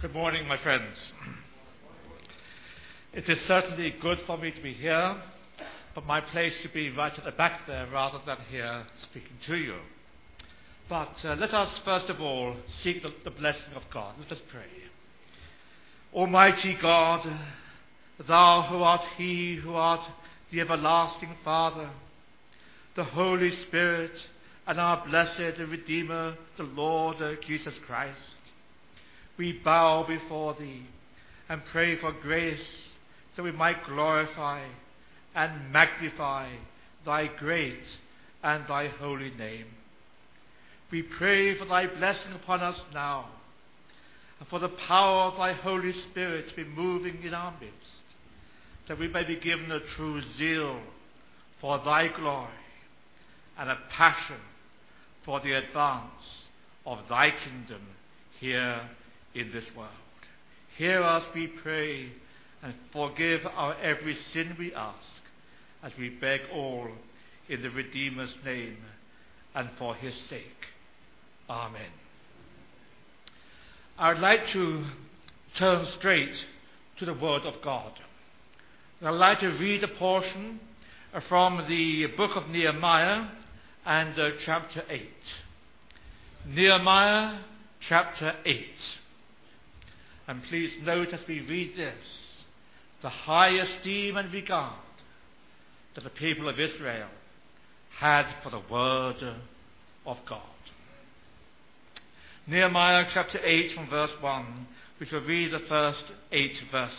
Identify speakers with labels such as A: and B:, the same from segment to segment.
A: Good morning, my friends. It is certainly good for me to be here, but my place should be right at the back there rather than here speaking to you. But let us first of all seek the blessing of God. Let us pray. Almighty God, Thou who art He who art the everlasting Father, the Holy Spirit, and our blessed Redeemer, the Lord Jesus Christ, we bow before Thee and pray for grace that we might glorify and magnify Thy great and Thy holy name. We pray for Thy blessing upon us now, and for the power of Thy Holy Spirit to be moving in our midst, that we may be given a true zeal for Thy glory and a passion for the advance of Thy kingdom here in this world. Hear us, we pray, and forgive our every sin, we ask, as we beg all in the Redeemer's name and for His sake. Amen. I would like to turn straight to the Word of God. I'd like to read a portion from the book of Nehemiah and chapter 8. Nehemiah chapter 8. And please note as we read this, the high esteem and regard that the people of Israel had for the Word of God. Nehemiah chapter 8 from verse 1, which will read the first 8 verses.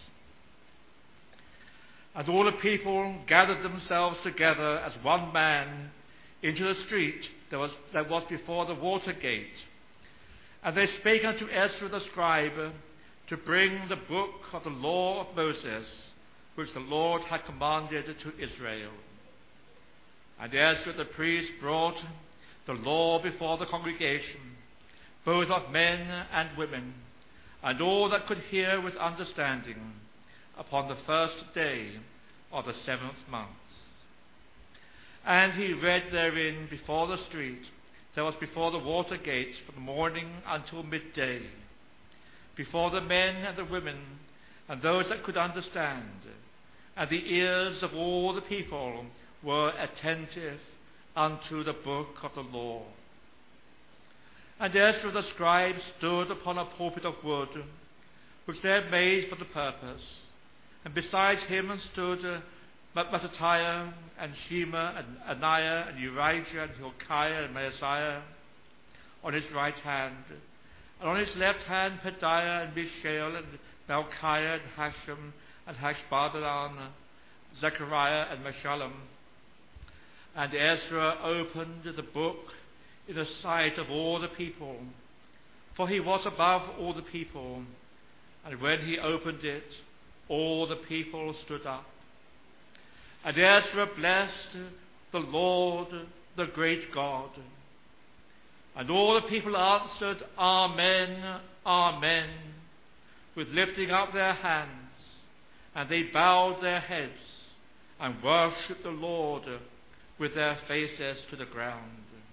A: And all the people gathered themselves together as one man into the street that was before the water gate. And they spake unto Ezra the scribe to bring the book of the law of Moses, which the Lord had commanded to Israel. And Ezra the priest brought the law before the congregation, both of men and women, and all that could hear with understanding, upon the first day of the 7th month. And he read therein before the street that was before the water gate from morning until midday, before the men and the women, and those that could understand, and the ears of all the people were attentive unto the book of the law. And Ezra the scribe stood upon a pulpit of wood, which they had made for the purpose, and beside him stood Mattithiah and Shema and Ananiah and Urijah and Hilkiah and Maaseiah on his right hand, and on his left hand Pedaiah and Mishael and Malchiah and Hashem and Hashbaddan, Zechariah and Meshullam. And Ezra opened the book in the sight of all the people, for he was above all the people. And when he opened it, all the people stood up. And Ezra blessed the Lord, the great God. And all the people answered, Amen, Amen, with lifting up their hands. And they bowed their heads and worshipped the Lord with their faces to the ground.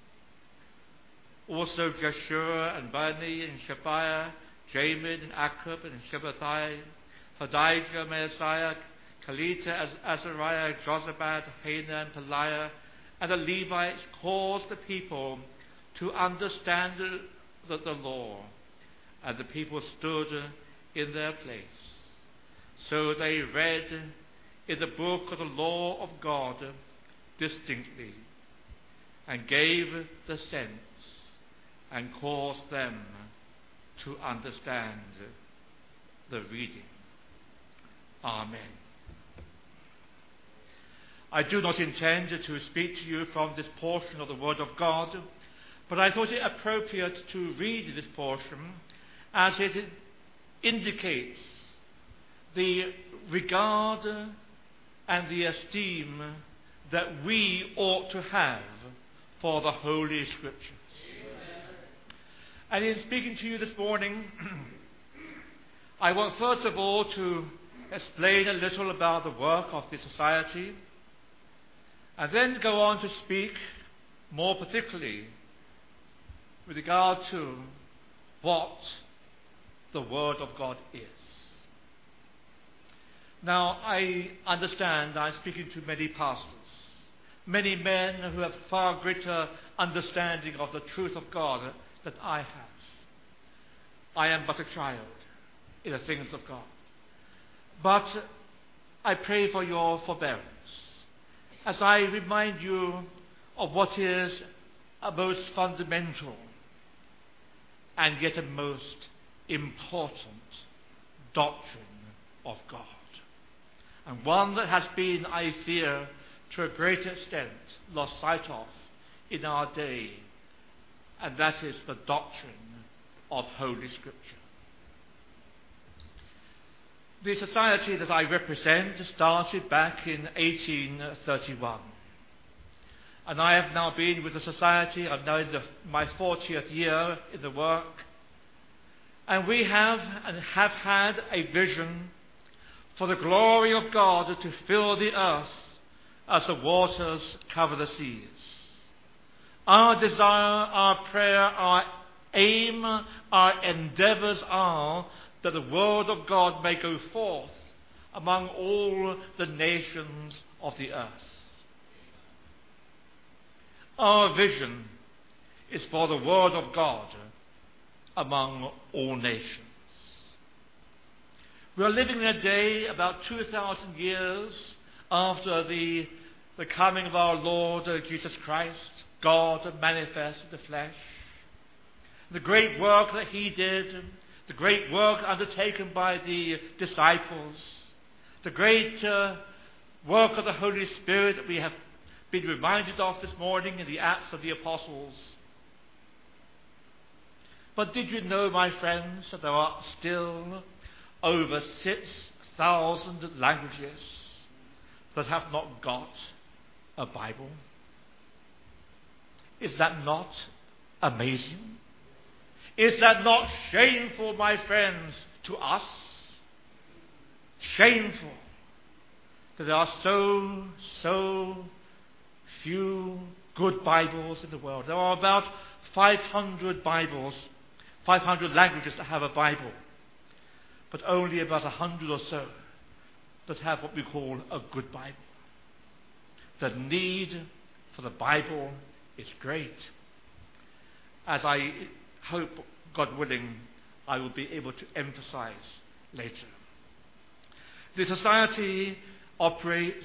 A: Also Jeshua and Bani and Shephaiah, Jamin and Akkub and Shabbathai, Hodijah, Maaseiah, Kelita, Azariah, Jozabad, Hannah, and Peliah, and the Levites caused the people to understand the law, and the people stood in their place. So they read in the book of the law of God distinctly, and gave the sense, and caused them to understand the reading. Amen. I do not intend to speak to you from this portion of the Word of God, but I thought it appropriate to read this portion as it indicates the regard and the esteem that we ought to have for the Holy Scriptures. And in speaking to you this morning, I want first of all to explain a little about the work of the society, and then go on to speak more particularly with regard to what the Word of God is. Now, I understand I'm speaking to many pastors, many men who have far greater understanding of the truth of God than I have. I am but a child in the things of God. But I pray for your forbearance as I remind you of what is a most fundamental and yet a most important doctrine of God. And one that has been, I fear, to a great extent lost sight of in our day, and that is the doctrine of Holy Scripture. The society that I represent started back in 1831. And I have now been with the society, I'm now in my 40th year in the work. And we have had a vision for the glory of God to fill the earth as the waters cover the seas. Our desire, our prayer, our aim, our endeavors are that the word of God may go forth among all the nations of the earth. Our vision is for the word of God among all nations. We are living in a day about 2,000 years after the coming of our Lord Jesus Christ, God manifest in the flesh. The great work that he did, the great work undertaken by the disciples, the great work of the Holy Spirit that we have been reminded of this morning in the Acts of the Apostles. But did you know, my friends, that there are still over 6,000 languages that have not got a Bible? Is that not amazing? Is that not shameful, my friends, to us? Shameful that there are so few good Bibles in the world. There are about 500 Bibles, 500 languages that have a Bible, but only about 100 or so that have what we call a good Bible. The need for the Bible is great. As I hope, God willing, I will be able to emphasize later. The society operates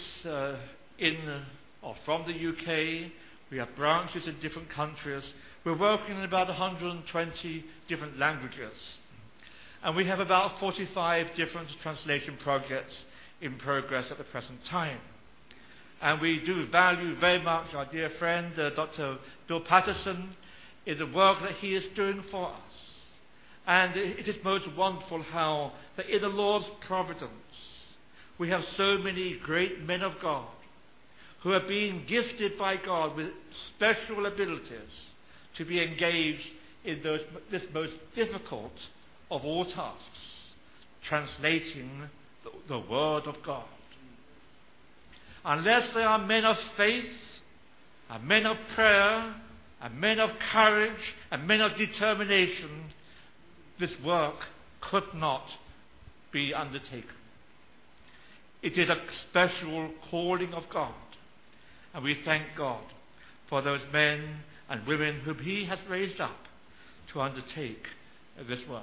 A: from the UK. We have branches in different countries. We're working in about 120 different languages. And we have about 45 different translation projects in progress at the present time. And we do value very much our dear friend, Dr. Bill Patterson, in the work that he is doing for us. And it is most wonderful how that in the Lord's providence we have so many great men of God who are being gifted by God with special abilities to be engaged in this most difficult of all tasks, translating the Word of God. Unless they are men of faith, and men of prayer, and men of courage, and men of determination, this work could not be undertaken. It is a special calling of God, and we thank God for those men and women whom he has raised up to undertake this work.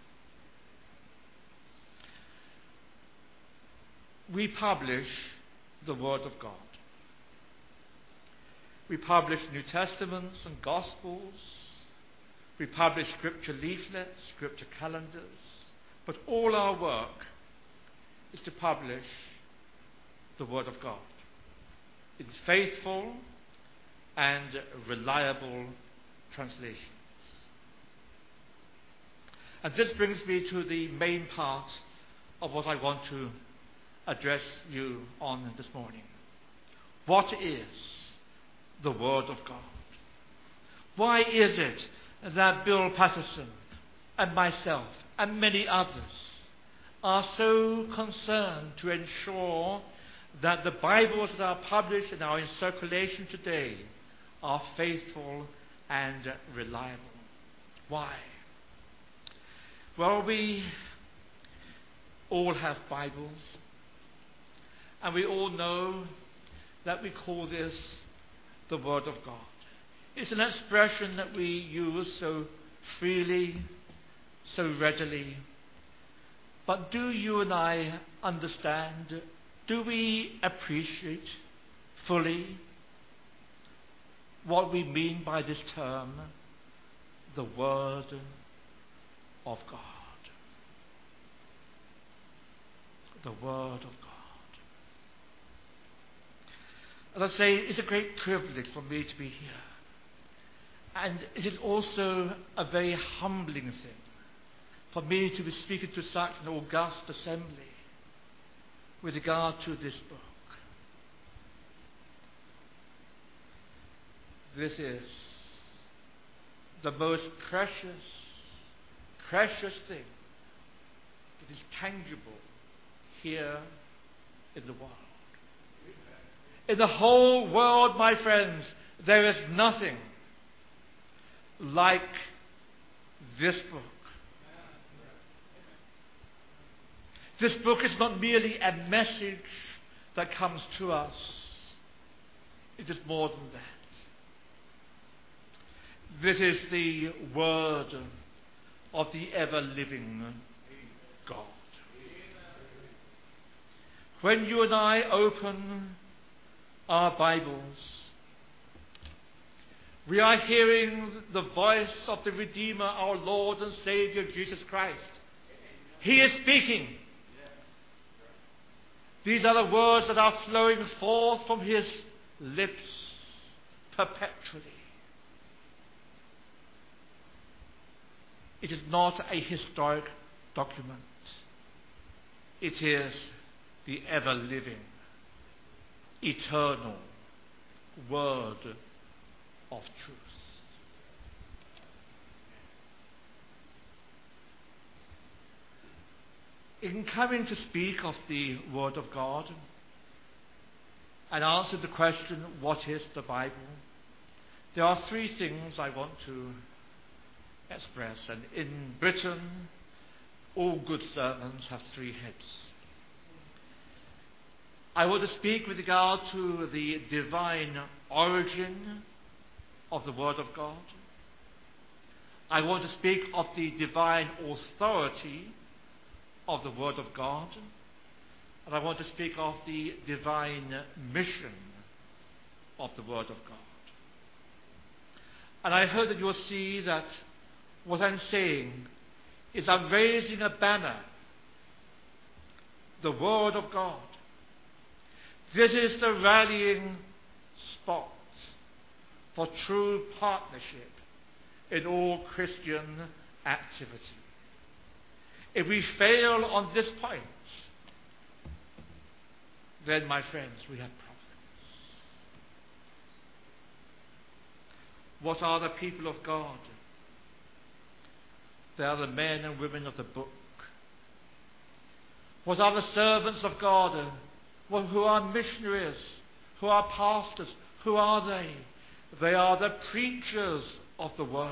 A: We publish the Word of God. We publish New Testaments and Gospels. We publish Scripture leaflets, Scripture calendars. But all our work is to publish the Word of God in faithful and reliable translations. And this brings me to the main part of what I want to address you on this morning. What is the Word of God? Why is it that Bill Patterson and myself and many others are so concerned to ensure that the Bibles that are published and are in circulation today are faithful and reliable? Why? Well, we all have Bibles, and we all know that we call this the Word of God. It's an expression that we use so freely, so readily. But do you and I understand, do we appreciate fully what we mean by this term, the Word of God? The Word of God. As I say, it's a great privilege for me to be here. And it is also a very humbling thing for me to be speaking to such an august assembly with regard to this book. This is the most precious thing that is tangible here in the world. In the whole world, my friends, there is nothing like this book. This book is not merely a message that comes to us. It is more than that. This is the Word of the ever-living God. When you and I open our Bibles, we are hearing the voice of the Redeemer, our Lord and Savior, Jesus Christ. He is speaking. These are the words that are flowing forth from His lips perpetually. It is not a historic document. It is the ever-living, eternal Word of truth. In coming to speak of the Word of God and answer the question, what is the Bible? There are three things I want to express. And in Britain, all good sermons have three heads. I want to speak with regard to the divine origin of the Word of God. I want to speak of the divine authority of the Word of God. And I want to speak of the divine mission of the Word of God. And I hope that you'll see that what I'm saying is I'm raising a banner, the Word of God. This is the rallying spot for true partnership in all Christian activity. If we fail on this point, then, my friends, we have problems. What are the people of God? They are the men and women of the book. What are the servants of God? Who are missionaries? Who are pastors? Who are they? They are the preachers of the Word.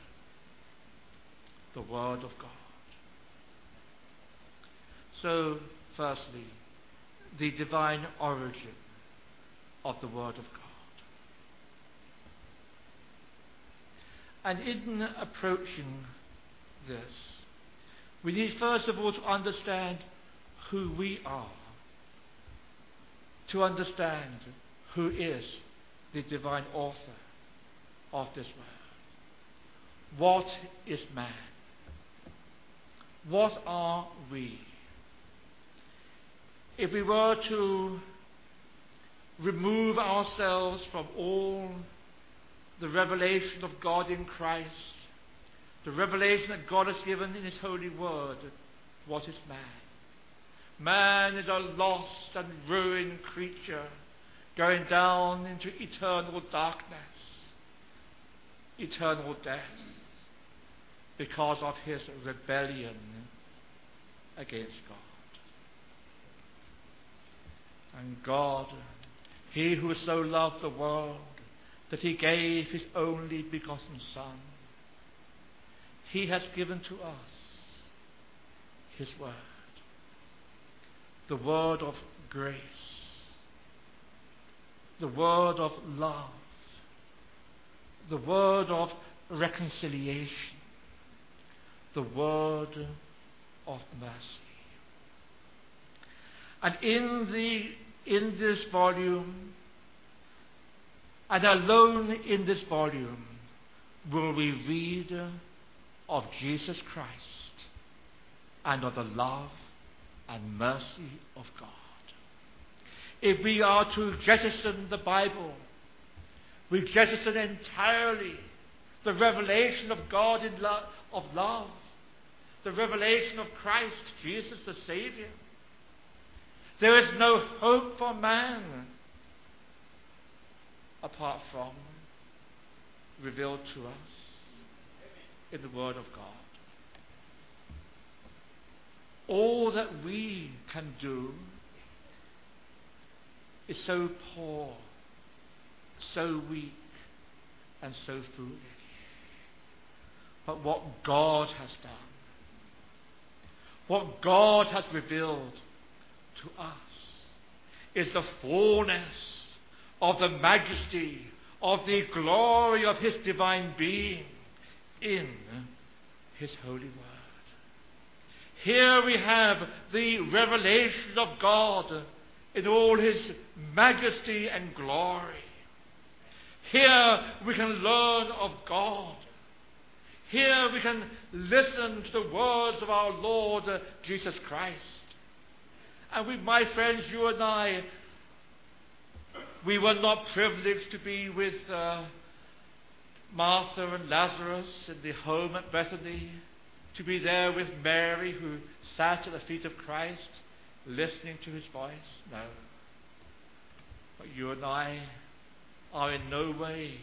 A: The Word of God. So, firstly, the divine origin of the Word of God. And in approaching this, we need first of all to understand who we are, to understand who is the divine author of this Word. What is man? What are we? If we were to remove ourselves from all the revelation of God in Christ, the revelation that God has given in His holy Word, what is man? Man is a lost and ruined creature going down into eternal darkness, eternal death, because of his rebellion against God. And God, He who so loved the world that He gave His only begotten Son, He has given to us His word. The word of grace. The word of love. The word of reconciliation. The word of mercy. And in this volume, and alone in this volume, will we read of Jesus Christ and of the love and mercy of God. If we are to jettison the Bible, we jettison entirely the revelation of God of love, the revelation of Christ, Jesus the Savior. There is no hope for man apart from revealed to us in the Word of God. All that we can do is so poor, so weak, and so foolish. But what God has done, what God has revealed to us, is the fullness of the majesty, of the glory of His divine being in His holy word. Here we have the revelation of God in all His majesty and glory. Here we can learn of God. Here we can listen to the words of our Lord Jesus Christ. And we, my friends, you and I, we were not privileged to be with Martha and Lazarus in the home at Bethany, to be there with Mary who sat at the feet of Christ listening to His voice. No. But you and I are in no way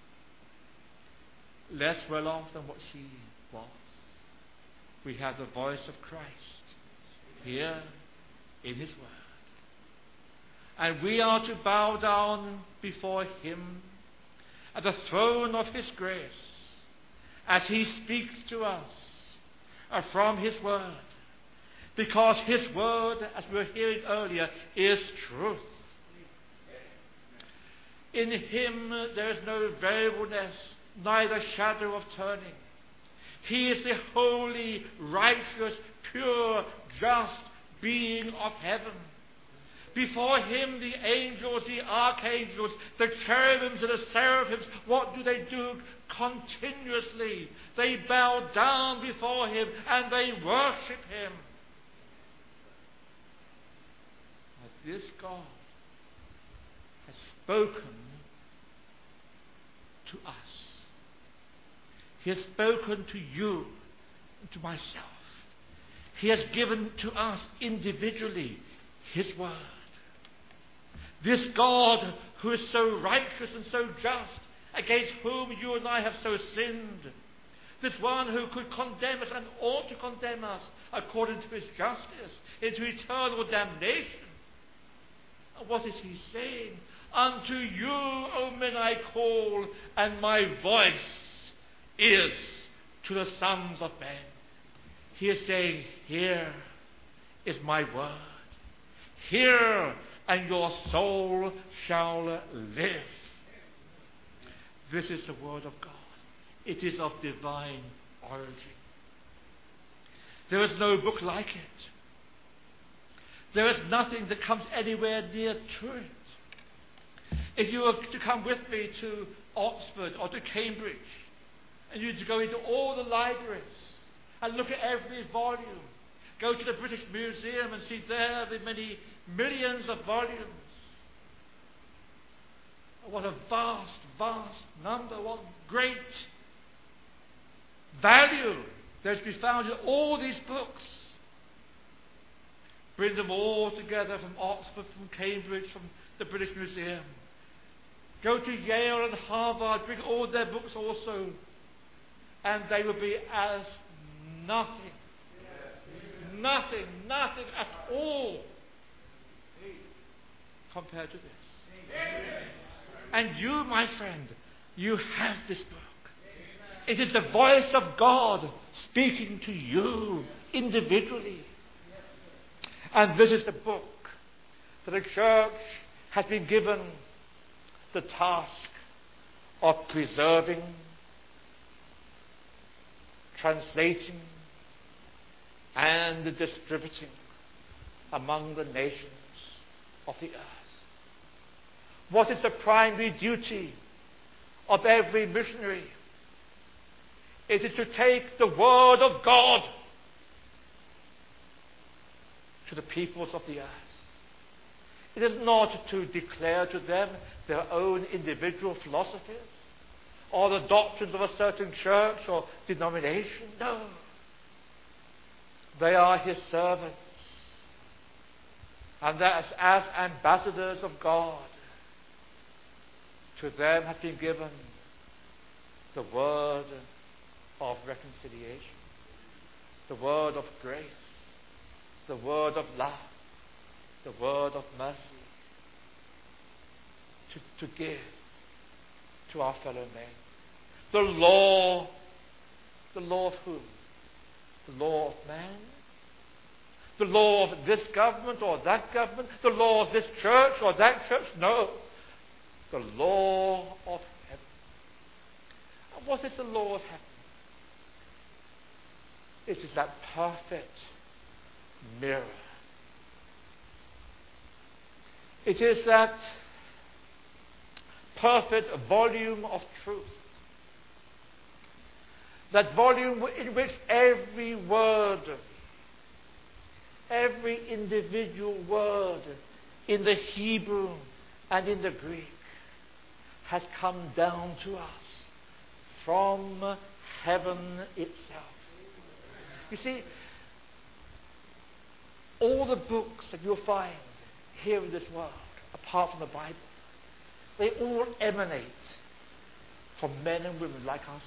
A: less well off than what she was. We have the voice of Christ here in His word. And we are to bow down before Him at the throne of His grace as He speaks to us from His word. Because His word, as we were hearing earlier, is truth. In Him there is no variableness, neither shadow of turning. He is the holy, righteous, pure, just being of heaven. Before Him the angels, the archangels, the cherubims and the seraphims, what do? Continuously they bow down before Him and they worship Him. But this God has spoken to us. He has spoken to you and to myself. He has given to us individually His word. This God who is so righteous and so just, against whom you and I have so sinned. This one who could condemn us and ought to condemn us according to His justice into eternal damnation. And what is He saying? Unto you, O men, I call, and my voice is to the sons of men. He is saying, here is my word. Hear, and your soul shall live. This is the word of God. It is of divine origin. There is no book like it. There is nothing that comes anywhere near to it. If you were to come with me to Oxford or to Cambridge, and you to go into all the libraries and look at every volume, go to the British Museum and see there the many millions of volumes. What a vast, vast number, what great value there's to be found in all these books. Bring them all together from Oxford, from Cambridge, from the British Museum. Go to Yale and Harvard, bring all their books also, and they will be as nothing. Nothing at all compared to this. And you, my friend, you have this book. It is the voice of God speaking to you individually. And this is the book that the church has been given the task of preserving, translating, and distributing among the nations of the earth. What is the primary duty of every missionary? It is to take the word of God to the peoples of the earth. It is not to declare to them their own individual philosophies or the doctrines of a certain church or denomination. No. They are his servants. And that as ambassadors of God, to them has been given the word of reconciliation, the word of grace, the word of love, the word of mercy, to give to our fellow men. The law of whom? The law of man? The law of this government or that government? The law of this church or that church? No. The law of heaven. And what is the law of heaven? It is that perfect mirror. It is that perfect volume of truth. That volume in which every word, every individual word in the Hebrew and in the Greek has come down to us from heaven itself. You see, all the books that you'll find here in this world, apart from the Bible, they all emanate from men and women like ourselves,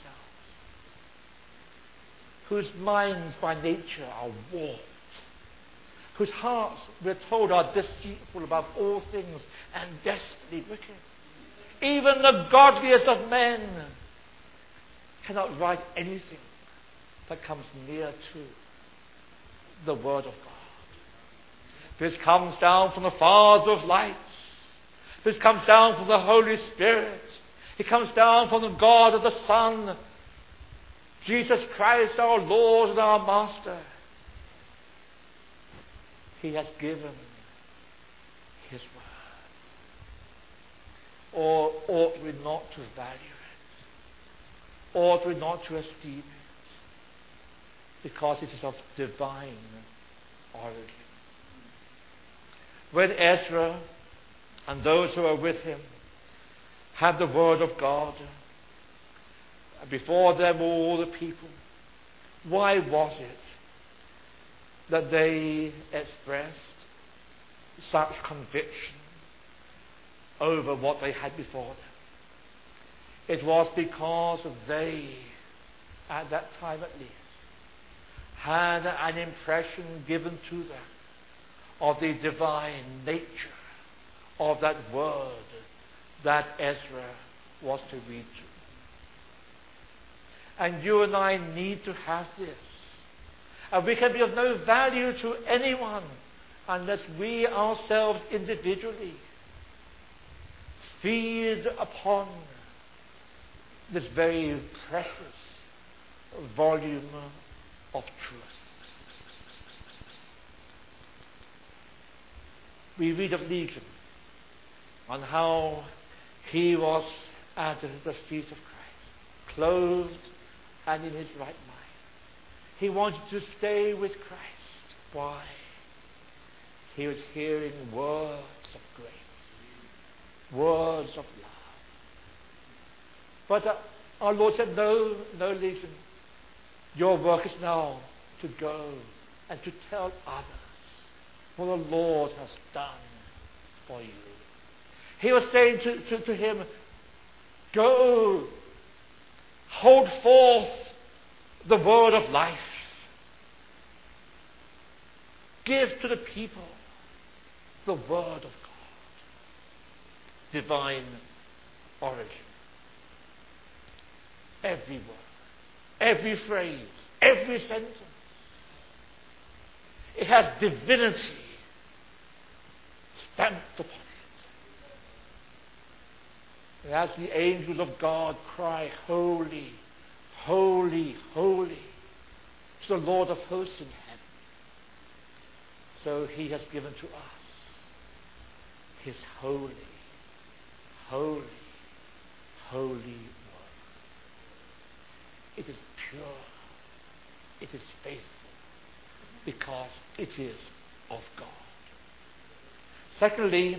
A: whose minds by nature are warped, whose hearts, we're told, are deceitful above all things and desperately wicked. Even the godliest of men cannot write anything that comes near to the Word of God. This comes down from the Father of lights. This comes down from the Holy Spirit. It comes down from the God of the Son, Jesus Christ, our Lord and our Master. He has given His Word. Or ought we not to value it? Ought we not to esteem it? Because it is of divine origin. When Ezra and those who are with him had the Word of God, before them all the people, why was it that they expressed such conviction over what they had before them? It was because they, at that time at least, had an impression given to them of the divine nature of that word that Ezra was to read to. And you and I need to have this. And we can be of no value to anyone unless we ourselves individually feed upon this very precious volume of truth. We read of Legion on how he was at the feet of Christ, clothed and in his right mind. He wanted to stay with Christ. Why? He was hearing words of grace, words of love. But our Lord said, no, Legion. Your work is now to go and to tell others what the Lord has done for you. He was saying to him, go, hold forth the word of life. Give to the people the word of God. Divine origin. Every word, every phrase, every sentence It has divinity stamped upon it. And as the angels of God cry, holy, holy, holy, to the Lord of hosts in heaven, so he has given to us his holy, holy, holy word. It is pure. It is faithful. Because it is of God. Secondly,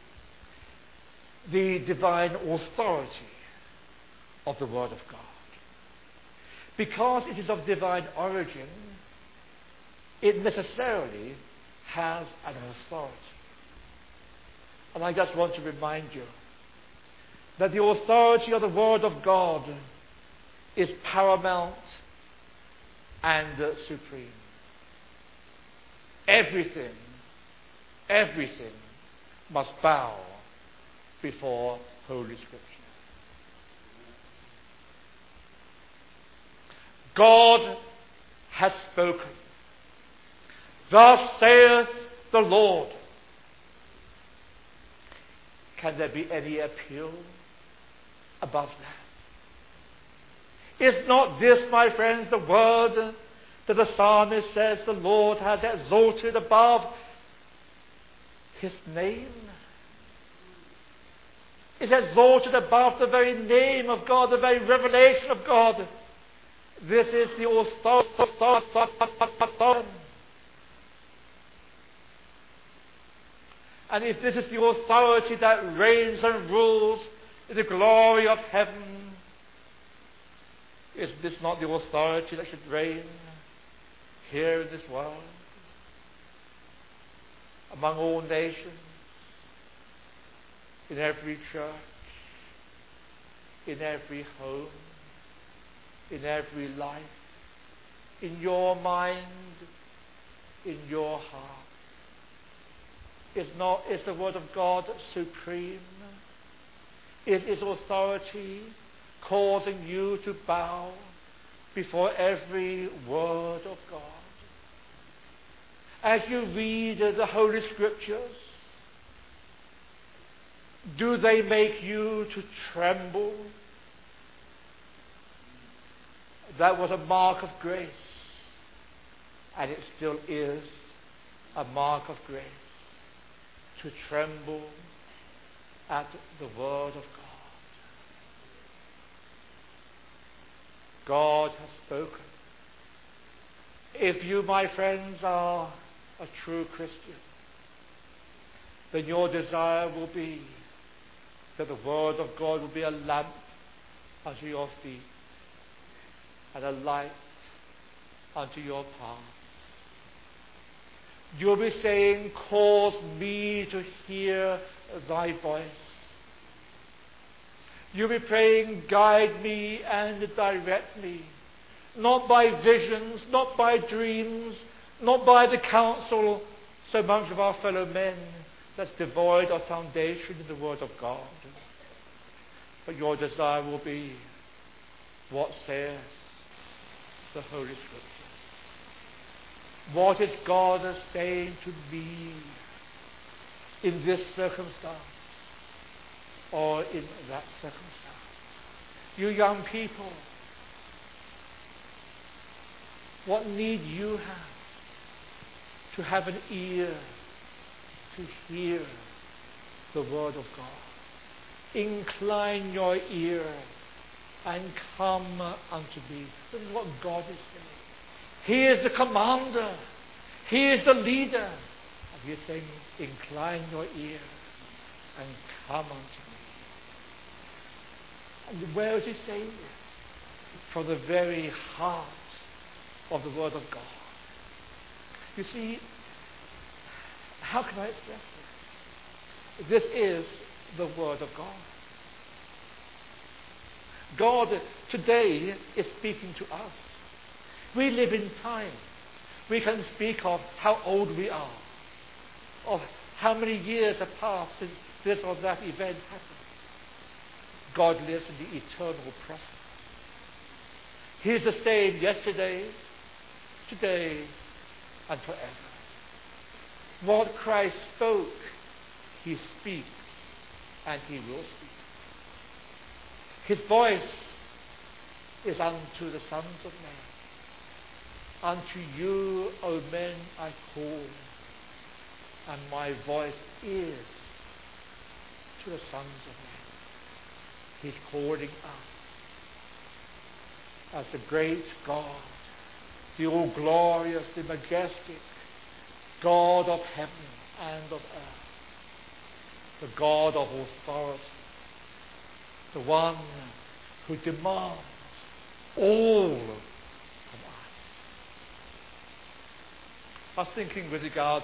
A: the divine authority of the Word of God. Because it is of divine origin, it necessarily has an authority. And I just want to remind you that the authority of the Word of God is paramount and supreme. Everything must bow before Holy Scripture. God has spoken. Thus saith the Lord. Can there be any appeal above that? Is not this, my friends, the word that the psalmist says the Lord has exalted above his name? Is exalted above the very name of God, the very revelation of God. This is the authority. And if this is the authority that reigns and rules in the glory of heaven, is this not the authority that should reign here in this world, among all nations, in every church, in every home, in every life, in your mind, in your heart? Is the Word of God supreme? Is His authority causing you to bow before every word of God? As you read the Holy Scriptures, do they make you to tremble? That was a mark of grace, and it still is a mark of grace, to tremble at the Word of God. God has spoken. If you, my friends, are a true Christian, then your desire will be that the Word of God will be a lamp unto your feet and a light unto your path. You'll be saying, cause me to hear thy voice. You'll be praying, guide me and direct me, not by visions, not by dreams, not by the counsel so much of our fellow men that's devoid of foundation in the Word of God. But your desire will be, what says the Holy Scripture? What is God saying to me in this circumstance or in that circumstance? You young people, what need you have to have an ear to hear the Word of God? Incline your ear and come unto me. This is what God is saying. He is the commander. He is the leader. And He is saying, incline your ear and come unto me. And where is He saying this? From the very heart of the Word of God. You see, how can I express this? This is the Word of God. God today is speaking to us. We live in time. We can speak of how old we are, of how many years have passed since this or that event happened. God lives in the eternal present. He is the same yesterday, today, and forever. What Christ spoke, he speaks, and he will speak. His voice is unto the sons of men. Unto you, O men, I call, and my voice is to the sons of men. He's calling us as the great God, the all-glorious, the majestic God of heaven and of earth, the God of authority, the one who demands all from us. I was thinking with regard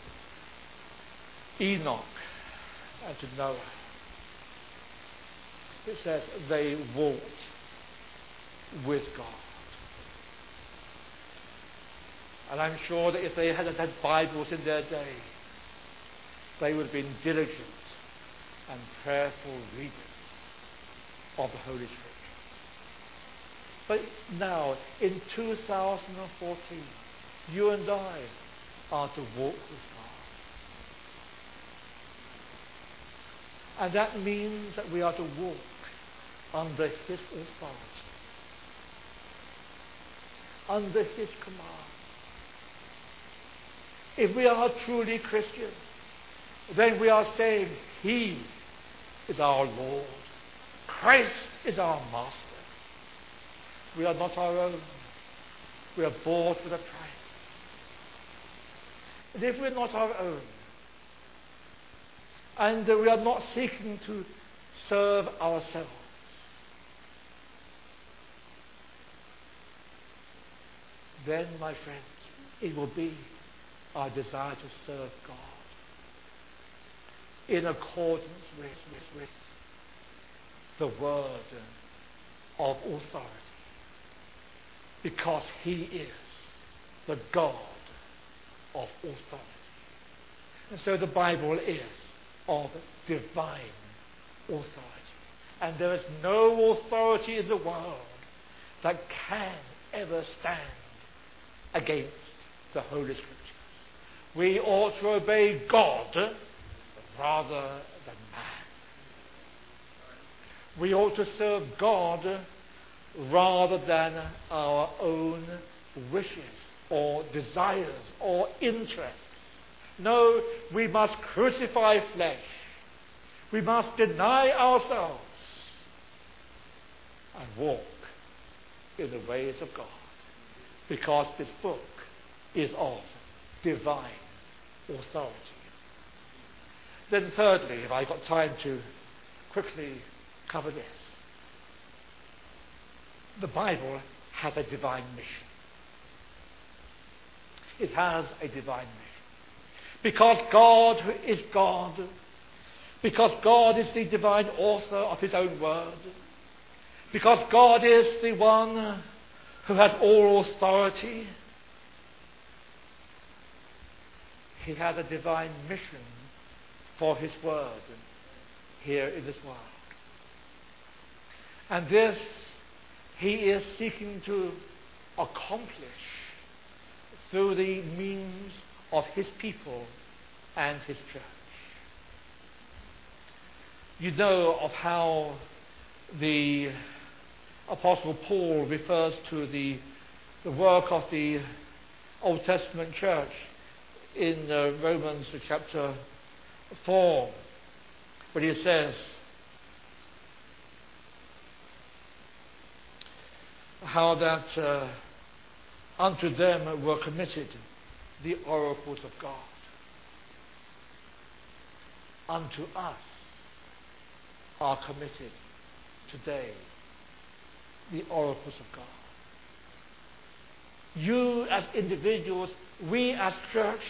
A: to Enoch and to Noah. It says they walked with God. And I'm sure that if they had had Bibles in their day, they would have been diligent and prayerful readers of the Holy Scripture. But now, in 2014, you and I are to walk with God. And that means that we are to walk under His authority, under His command. If we are truly Christians, then we are saying, He is our Lord. Christ is our Master. We are not our own. We are bought with a price. And if we're not our own, and we are not seeking to serve ourselves, then, my friends, it will be our desire to serve God in accordance with the word of authority, because He is the God of authority. And so the Bible is of divine authority. And there is no authority in the world that can ever stand against the Holy Scriptures. We ought to obey God rather than man. We ought to serve God rather than our own wishes or desires or interests. No, we must crucify flesh. We must deny ourselves and walk in the ways of God, because this book is of divine authority. Then thirdly, if I've got time to quickly cover this, the Bible has a divine mission. It has a divine mission. Because God is God, because God is the divine author of His own word, because God is the one who has all authority, He has a divine mission for His word here in this world. And this He is seeking to accomplish through the means of His people and His church. You know of how the Apostle Paul refers to the work of the Old Testament church in Romans chapter 4, when he says how that unto them were committed the oracles of God. Unto us are committed today the oracles of God. You as individuals, we as churches,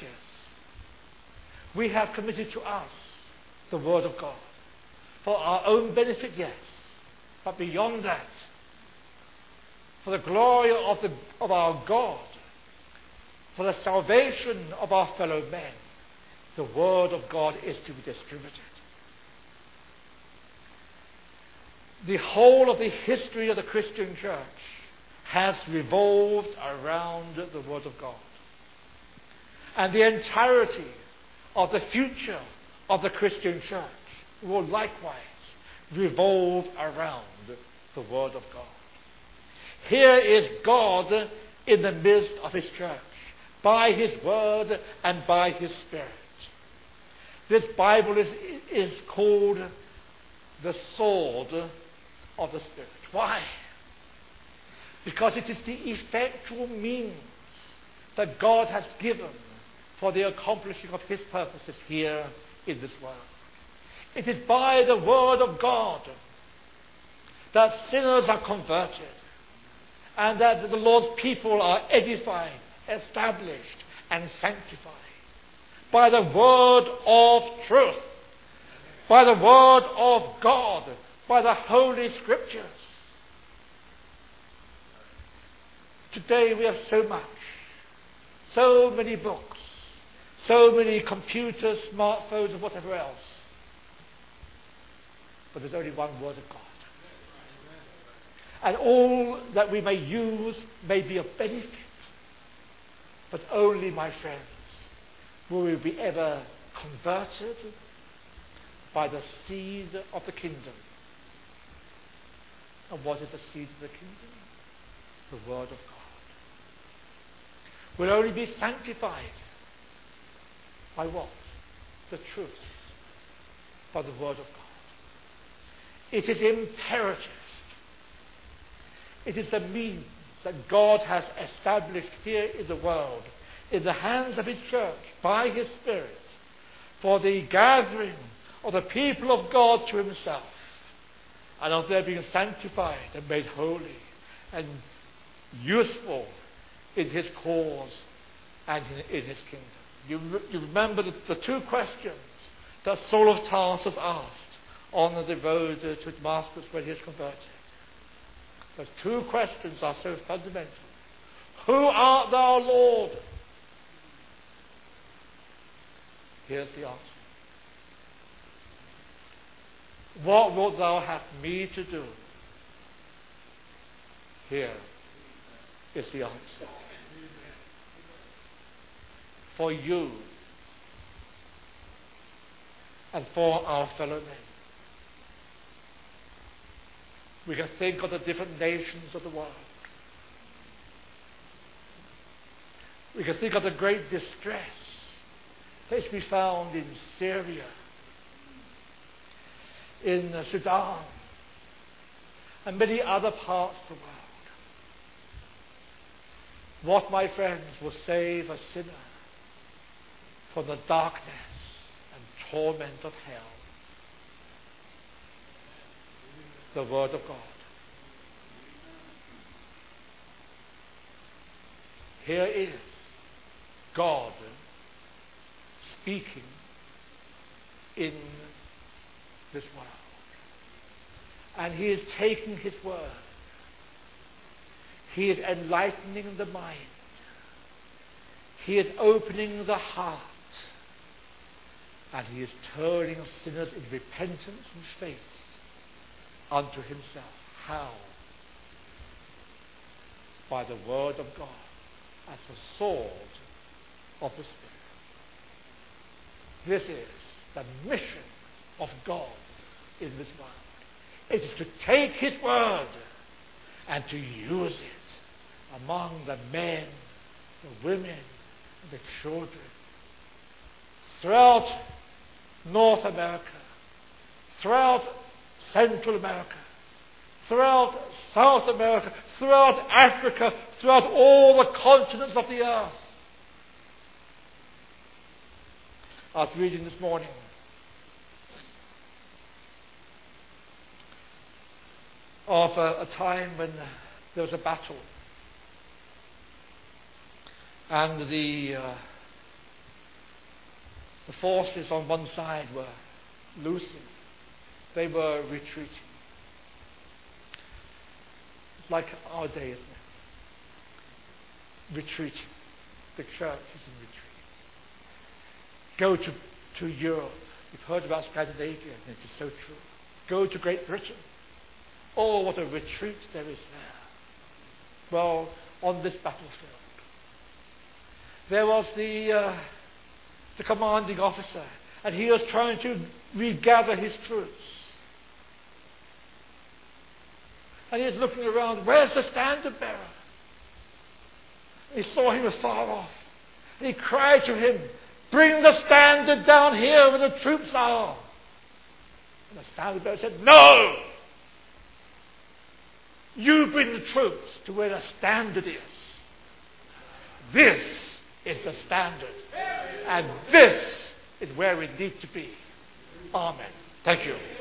A: we have committed to us the Word of God. For our own benefit, yes. But beyond that, for the glory of our God, for the salvation of our fellow men, the Word of God is to be distributed. The whole of the history of the Christian church has revolved around the Word of God. And the entirety of the future of the Christian church will likewise revolve around the Word of God. Here is God in the midst of His church, by His Word and by His Spirit. This Bible is called the sword of the Spirit. Why? Because it is the effectual means that God has given for the accomplishing of His purposes here in this world. It is by the Word of God that sinners are converted and that the Lord's people are edified, established, and sanctified. By the Word of truth, by the Word of God, by the Holy Scriptures. Today we have so much, so many books, so many computers, smartphones, and whatever else. But there's only one Word of God. And all that we may use may be of benefit. But only, my friends, will we be ever converted by the seed of the kingdom. And what is the seed of the kingdom? The Word of God. We'll only be sanctified by what? The truth. By the Word of God. It is imperative. It is the means that God has established here in the world, in the hands of His church, by His Spirit, for the gathering of the people of God to Himself, and of their being sanctified and made holy and useful in His cause and in His kingdom. You remember the two questions that Saul of Tarsus asked on the road to Damascus when he was converted. Those two questions are so fundamental. Who art thou, Lord? Here's the answer. What wilt thou have me to do? Here is the answer. For you and for our fellow men. We can think of the different nations of the world. We can think of the great distress that is to be found in Syria, in Sudan, and many other parts of the world. What, my friends, will save a sinner from the darkness and torment of hell? The Word of God. Here is God speaking in this world. And He is taking His Word. He is enlightening the mind. He is opening the heart. And He is turning sinners in repentance and faith unto Himself. How? By the Word of God as the sword of the Spirit. This is the mission of God in this world. It is to take His Word and to use it among the men, the women, and the children throughout North America, throughout Central America, throughout South America, throughout Africa, throughout all the continents of the earth. I was reading this morning of a time when there was a battle, and the forces on one side were losing. They were retreating. It's like our day, isn't it? Retreating. The church is in retreat. Go to Europe. You've heard about Scandinavia, and it is so true. Go to Great Britain. Oh, what a retreat there is there. Well, on this battlefield, there was the
B: the commanding officer, and he was trying to regather his troops. And he was looking around, where's the standard bearer? He saw him afar off. And he cried to him, bring the standard down here where the troops are. And the standard bearer said, no! You bring the troops to where the standard is. This is the standard. And this is where we need to be. Amen. Thank you.